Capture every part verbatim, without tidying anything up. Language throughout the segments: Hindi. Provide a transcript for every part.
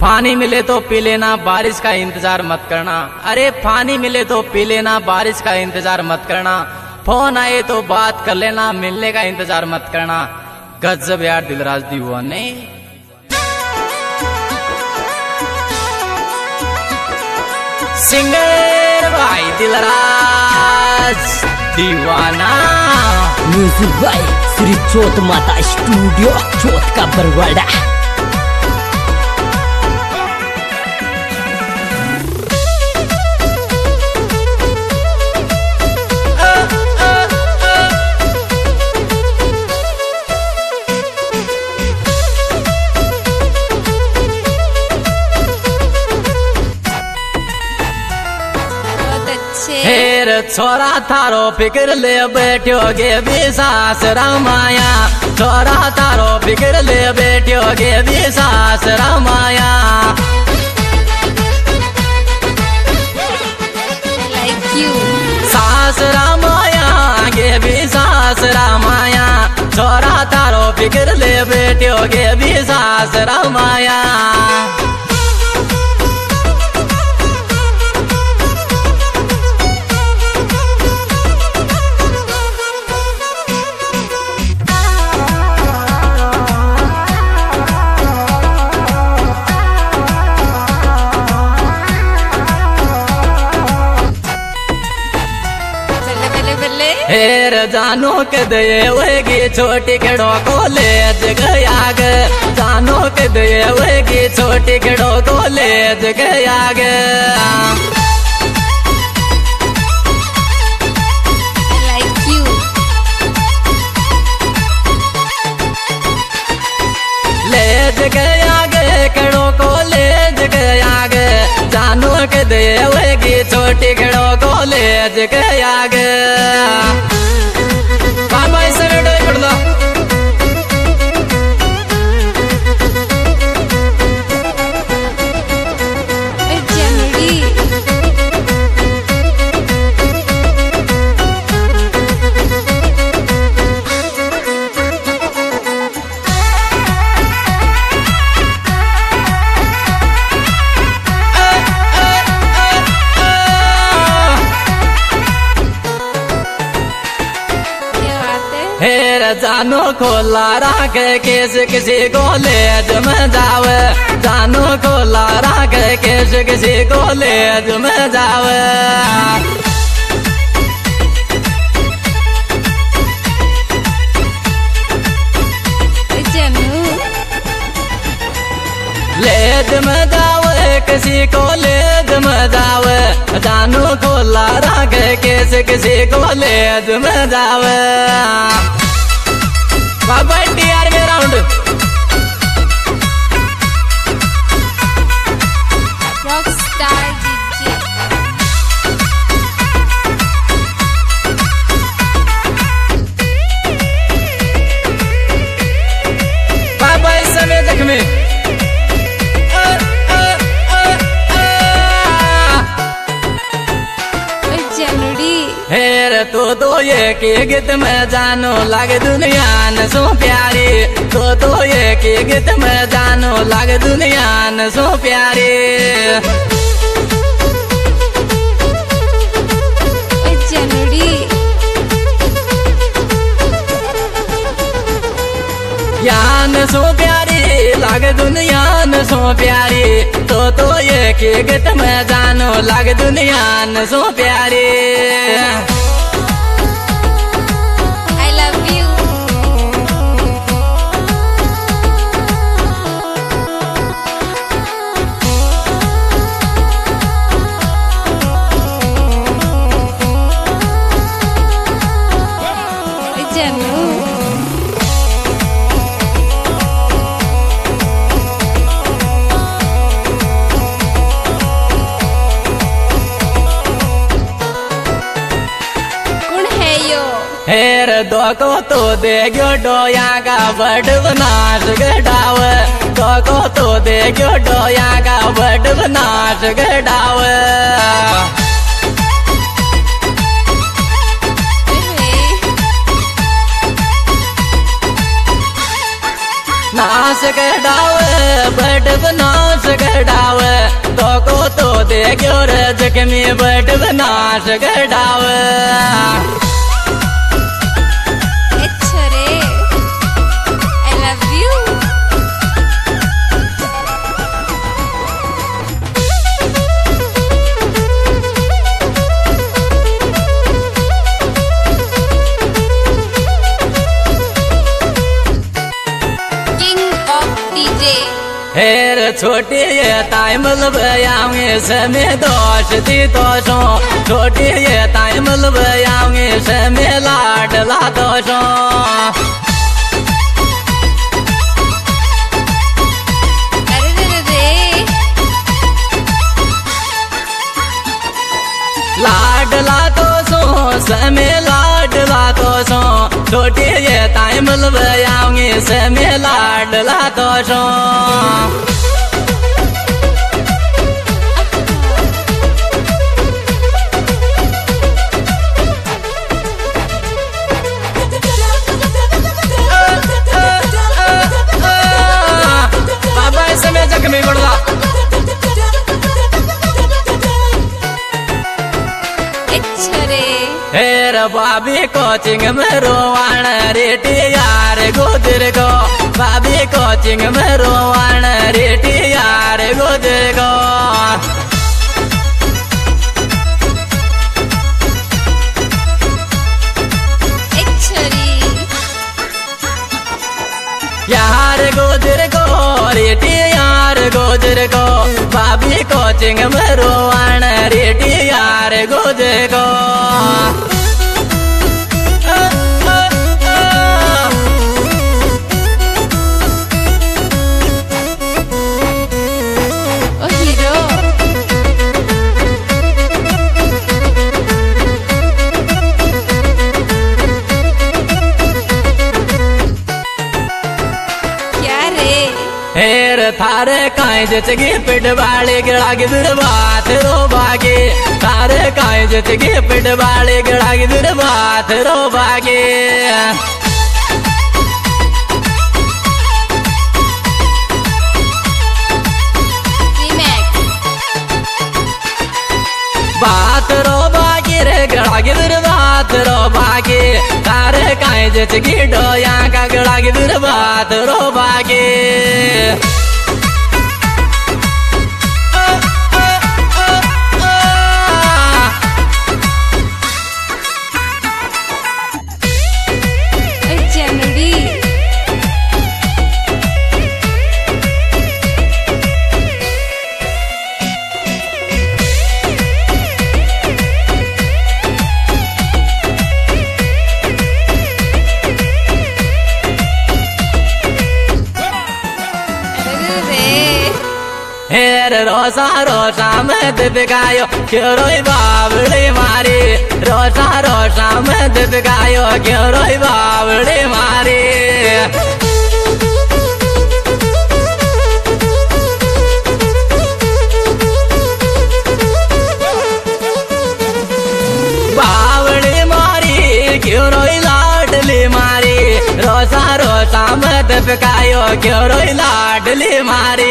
पानी मिले तो पी लेना, बारिश का इंतजार मत करना। अरे पानी मिले तो पी लेना, बारिश का इंतजार मत करना। फोन आए तो बात कर लेना, मिलने का इंतजार मत करना। गजब यार दिलराज दीवाने। सिंगर भाई दिलराज दीवाना। म्यूजिक बाय श्री चोत माता स्टूडियो, चोत का बरवाड़ा। हेर छोरा थारो फिक्र ले बैठोगे विश्वास रामाया। छोरा थारो फिक्र ले बैठोगे विश्वास रामाया। like you. सास रामाया गे विश्वास रामाया। छोरा थारो फिक्र ले बैठोगे विश्वास रामाया। हेर जानो के दे वेगी छोटी खड़ो कॉलेज गया गे। जानो के दे वेगी छोटी खड़ो कॉलेज गया गे। like you. लेज गया गे खड़ो कॉलेज गया गे। जानो के दे वेगी छोटी खड़ो कॉलेज गया गे। हेर जानो खोला राख केस किसी कॉलेज में जावे। जानो खोला राख केस किसी कॉलेज में जावे। लेज में जावे किसी कॉलेज में जावे। जानो खोला राख केस किसी कॉलेज में जावे। कबड्डी यार में राउंड Rockstar D J. बाबा इस समय जख्मी। हेर तो तो ये के गीत में जानो लागे दुनिया न सो प्यारी। तो तो ये के गीत में जानो लागे दुनिया न सो प्यारी। यान सो प्यारी लागे दुनिया न सो प्यारी। तो तो ये के गीत में जानो लागे दुनिया न सो प्यारी। I love you. Janu. हेर दो को तो दे गयो डोया का बड़ बनास गडाव। दो को तो दे गयो डोया का बड़ बनास गडाव। नास गडाव बड़ बनास गडाव। दे क्यों रे जख्मी बट बनाश गढ़ाव अच्छा रे आई लव यू हेर छोटी ये ताई मलबयाओगे समय दोष दी दोषों छोटी ये ताई मलबयाओगे समय लाडला दोषों अरे रे रे लाडला दोषों समय लाडला दोषों छोटी ये ताई मलबयाओगे समय लाडला दोषों जख्मी गुड़ला हेर बाबी कोचिंग में रोवाण रेटी यार गोदर को बाबी कोचिंग में रोवाण रेटी यार गोदर को यार गोदर को रेटी यार गोदर को बाबी कोचिंग में रोवाण रेटी यार गोदर को हेर थारे काए जचगे पिट बाले गिड़ा गिदर बात रो बागे थारे काए जचगे पिट बाले गिड़ा गिदर बात रो बागे बात रो बागे रे गिड़ा गिदर बात रो बागे थारे काए जचगे डोया का गिड़ा गिदर बात रो बागे हेर रोसा रोसा में दिखायो क्यों रोई बावड़ी मारी रोसा रोसा में दिखायो क्यों रोई बावड़ी मारी बावड़ी मारी क्यों रोई लाडली मारी रोसा रोसा में दिखायो क्यों रोई लाडली मारी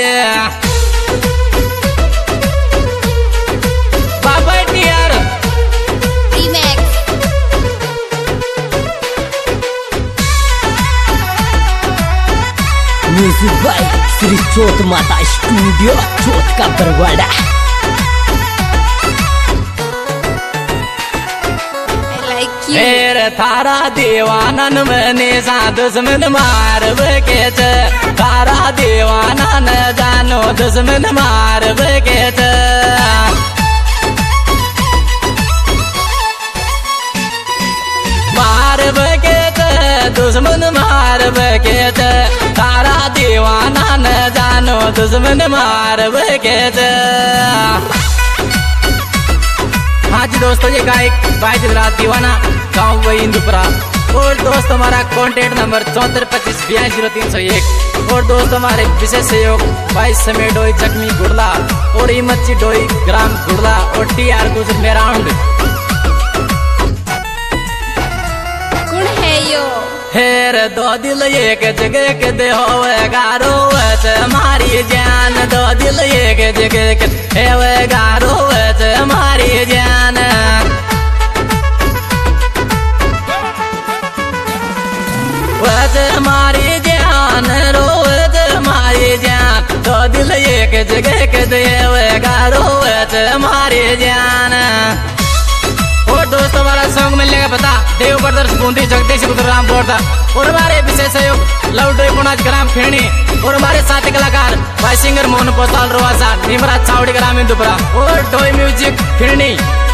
म्यूजिक बाय श्री चोत माता स्टूडियो चोट का बरवाड़ा हेर थारा दीवानन मने सा दुश्मन मार के थारा दीवाना न जानो दुश्मन मार के मार के दुश्मन मार के तारा दीवाना न जानो दुश्मन मार के हाँ जी दोस्तों, ये गायक भाई गुजरात दीवाना गाँव वही इंदुपुरा। और दोस्त हमारा कॉन्टेक्ट नंबर चौहत्तर पच्चीस बयालीस जीरो तीन सौ एक। और दोस्त हमारे विशेष सहयोग भाई समय डोई जख्मी गुड़ला और हिम्मत डोई ग्राम गुड़ला और टी आर गुजर मेराउंड। कौन है यो? हेर दो दिल एक जगह के दे हो गारो हमारी जान, दो दिल एक जगह के हेवेगा रोवत हमारी जान। वत हमारी जान रोवत हमारी जान, तो दिल एक जगह के देवेगा रोवत हमारी जान। और दोस्तों हमारा सॉन्ग मिलने का पता देव ब्रदर्स बूंदी जगदीश राम बोर्दा और हमारे विशेष सहयोग लव डोई पुनाज ग्राम खेणी और हमारे साथी कलाकार भाई सिंगर मोहन पोसाल रोवासा निमराज चावड़ी ग्राम इंदुपुरा और डोई म्यूजिक खेणी।